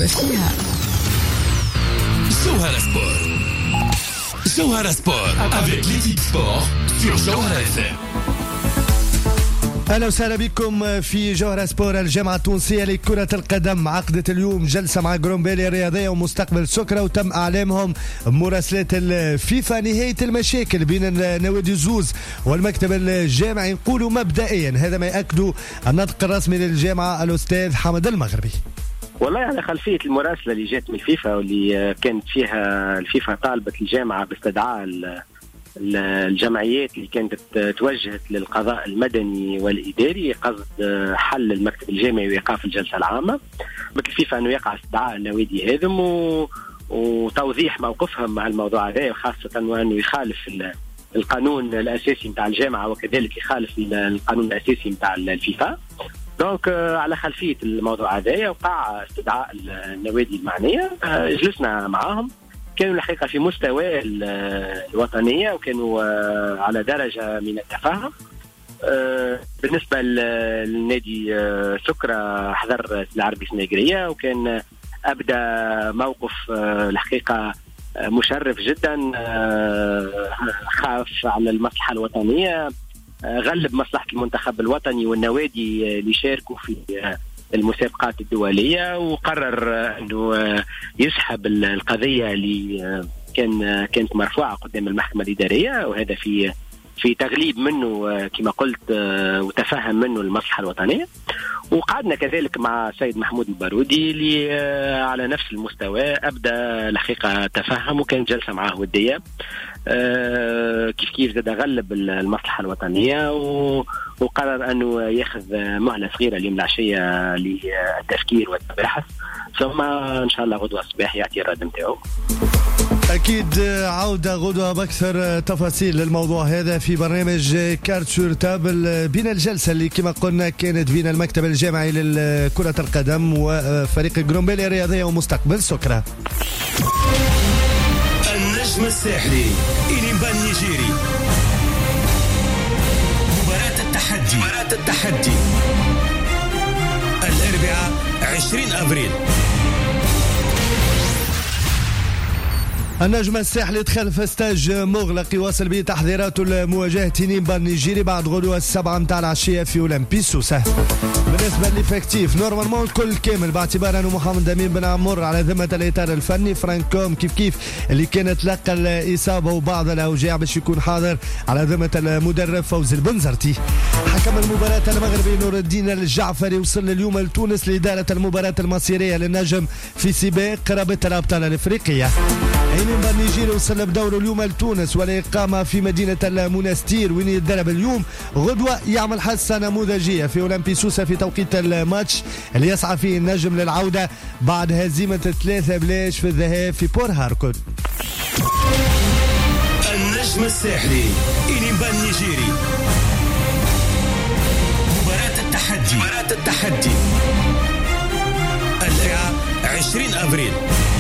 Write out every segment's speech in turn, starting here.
فيها. Johara Sport avec l'équipe sport sur Johara FM. أهلا وسهلا بكم في جوهرة سبور. الجامعة التونسية لكرة القدم عقدت اليوم جلسة مع جرومبيلي الرياضية ومستقبل سكرة، وتم إعلامهم مراسلات الفيفا نهاية المشاكل بين النوادي الزوز والمكتب الجامعي. نقولوا مبدئيا هذا ما يأكدوا النطق الرسمي للجامعة الأستاذ حمد المغربي. والله على خلفية المراسلة اللي جات من الفيفا واللي كانت فيها الفيفا طالبت الجامعة باستدعاء الجمعيات اللي كانت توجهت للقضاء المدني والإداري قصد حل المكتب الجامعي وإيقاف الجلسة العامة. مثل الفيفا أنه يقع استدعاء النوادي هذم وتوضيح موقفهم مع الموضوع هذا، وخاصة وأنه يخالف القانون الأساسي متاع الجامعة وكذلك يخالف القانون الأساسي متاع الفيفا. دونك على خلفية الموضوع هذا وقع استدعاء النوادي المعنية. جلسنا معهم، كانوا الحقيقة في مستوى الوطنية وكانوا على درجة من التفاهم. بالنسبة للنادي سكرة حضر العربي سنيجرية وكان أبدأ موقف الحقيقة مشرف جدا، خاف على المصلحة الوطنية، غلب مصلحة المنتخب الوطني والنوادي اللي شاركوا في المسابقات الدولية، وقرر أنه يسحب القضية اللي كانت مرفوعة قدام المحكمة الإدارية، وهذا في تغليب منه كما قلت وتفهم منه المصلحة الوطنية. وقعدنا كذلك مع السيد محمود البارودي اللي على نفس المستوى أبدأ الحقيقة تفهم، وكانت جلسة معه ودية كيف زاد غلب المصلحة الوطنية، وقرر أنه يأخذ مهلة صغيرة اليوم العشية للتفكير والبحث، ثم إن شاء الله غدوة الصباح يأتي الرد متاعه. أكيد عودة غدوة بأكثر تفاصيل للموضوع هذا في برنامج كارت سور تابل، بين الجلسة اللي كما قلنا كانت بين المكتب الجامعي لكرة القدم وفريق جرومبيلي الرياضية ومستقبل سكرة. النجم الساحلي إليمبان نيجيري، مباراة التحدي الأربعاء 20 أبريل. النجم الساحلي دخل في ستاج مغلق يواصل به تحضيراته لمواجهة إليمبان النيجيري بعد غدوة 7 متاع العشية في أولمبي سوسة. بالنسبة للإفكتيف نورمالمون الكل كامل، باعتبار أنه محمد أمين بن عمر على ذمة الإطار الفني، فرانكوم كيف اللي كانت لقى الإصابة وبعض الأوجاع باش يكون حاضر على ذمة المدرب فوزي البنزرتي. حكم المباراة المغربي نور الدين الجعفري وصل اليوم لتونس لإدارة المباراة المصيرية للنجم في سباق رابطة الأبطال الإفريقية. إليمبان النيجيري وصل بدوره اليوم لتونس والإقامة في مدينة المنستير وين يتدرب اليوم. غدوة يعمل حصة نموذجية في أولمبي سوسة في توقيت الماتش اللي يسعى فيه النجم للعودة بعد هزيمة 3-0 في الذهاب في بور هاركوت. النجم الساحلي إليمبان النيجيري، مباراة التحدي الأربعاء 20 أبريل.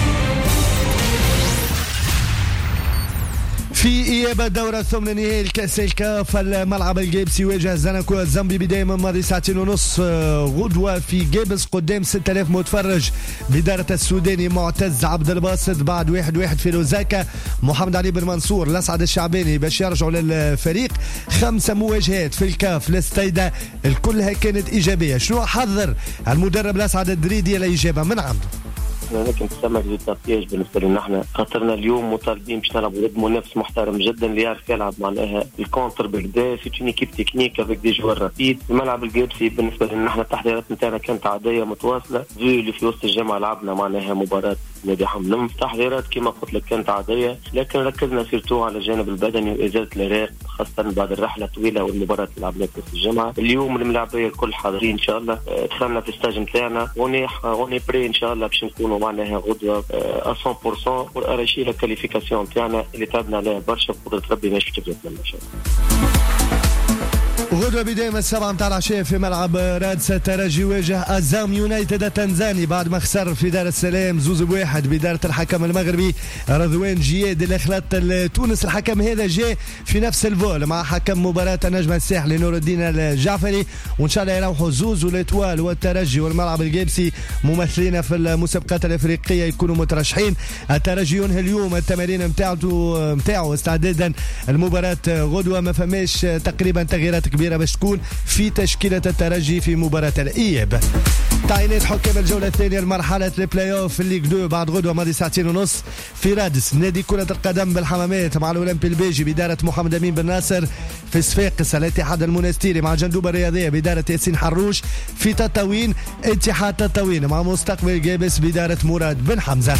في إياب الدورة الثامنة نهائي الكأس الكاف، الملعب الجيبسي يواجه زناكو الزامبي بداية من ماضي 2.5 ساعة. غدوة في جيبس قدام 6000 متفرج بإدارة السوداني معتز عبد الباسط بعد 1-1 في لوزاكا. محمد علي بن منصور الأسعد الشعباني باش يرجعوا للفريق. 5 مواجهات في الكاف لستيدا الكلها كانت إيجابية. شنو حذر المدرب الأسعد الدريدي الإجابة من عنده؟ لكن تسمى بالتطياج بالنسبه لنا احنا خاطرنا اليوم مطالبين باش نلعبوا ضد منافس محترم جدا اللي يعرف يلعب معناها الكونتر بالكدا في اون ايكيب تكنيك افيك دي جوار رابيد. الملعب الجيبسي بالنسبه لنا احنا التحضيرات نتاعنا كانت عاديه متواصله، زي اللي في وسط الجامعه لعبنا معناها مباراه نادي حملم. التحضيرات كما قلت لك كانت عاديه، لكن ركزنا سيرتو على الجانب البدني وازاله الارهاق خاصه بعد الرحله الطويله والمباراه اللي لعبناها في الجامعه. اليوم الملاعبيه الكل حاضرين ان شاء الله. دخلنا في الستاج نتاعنا وني بري ان شاء الله باش نكونوا معناها غدوه 100% وراشي لا كاليفيكاسيون تاعنا اللي تعبنا عليها برشا بقدرة ربي ماشي تبدا ان شاء الله. غدوة بداية السبعة متاع العشاء في ملعب رادس. الترجي يواجه أزام يونايتد التنزاني بعد ما خسر في دار السلام 2-1 بدارة الحكم المغربي رضوان جياد اللي خلط تونس. الحكم هذا جاء في نفس الفول مع حكم مباراة النجم الساحلي نور الدين الجعفري، وإن شاء الله يروحوا زوز والإتوال والترجي والملعب الجابسي ممثلين في المسابقات الأفريقية يكونوا مترشحين. الترجي ينهي اليوم التمارين متاعه استعدادا المباراة غدوة. ما فماش تقريبا تغييرات كبيرة باش تكون في تشكيلة الترجي في مباراة الإياب. تعيينات حكام الجولة الثانية لمرحلة البلاي اوف الليغ 2 بعد غدوة ماضي ساعتين ونص في رادس. نادي كرة القدم بالحمامات مع الأولمبي البيجي بدارة محمد أمين بن ناصر. في صفاقس الاتحاد المنستيري مع جندوبة الرياضية بدارة ياسين حروش. في تطاوين اتحاد تطاوين مع مستقبل جابس بدارة مراد بن حمزة.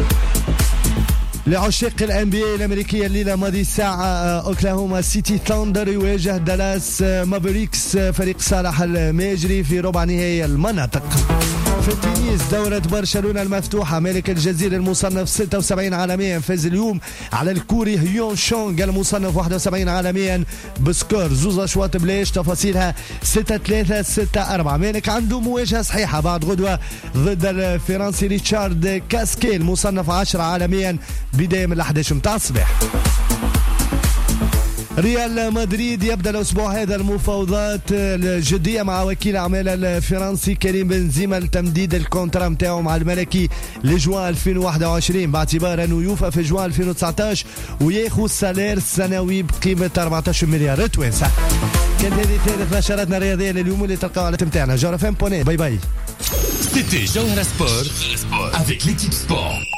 لعشاق الان بي اي الامريكيه الليله ماضي الساعه اوكلاهوما سيتي ثاندر يواجه دالاس مافريكس فريق صالح الماجري في ربع نهائي المناطق. في التنس دورة برشلونة المفتوحة ملك الجزيرة المصنف 76 عالميا فاز اليوم على الكوري هيون شونغ المصنف 71 عالميا بسكور 2 أشواط بلاش. تفاصيلها 6-3 6-4. مالك عنده مواجهة صحيحة بعد غدوة ضد الفرنسي ريتشارد كاسكي المصنف 10 عالميا بداية من 11 متاع الصباح. ريال مدريد يبدأ الأسبوع هذا المفاوضات الجدية مع وكيل أعمال الفرنسي كريم بنزيما لتمديد الكونترا متاعه مع الملكي لجوان 2021 باعتبار أنه يوفى في جوان 2019 وياخذ سالير سنوي بقيمة 14 مليار توانسة. كانت هذه ثالث نشراتنا الرياضية لليوم اللي تلقاو على تمتعنا. جوهرة FM.net. باي باي. C'était Jawhara Sport avec l'équipe sport.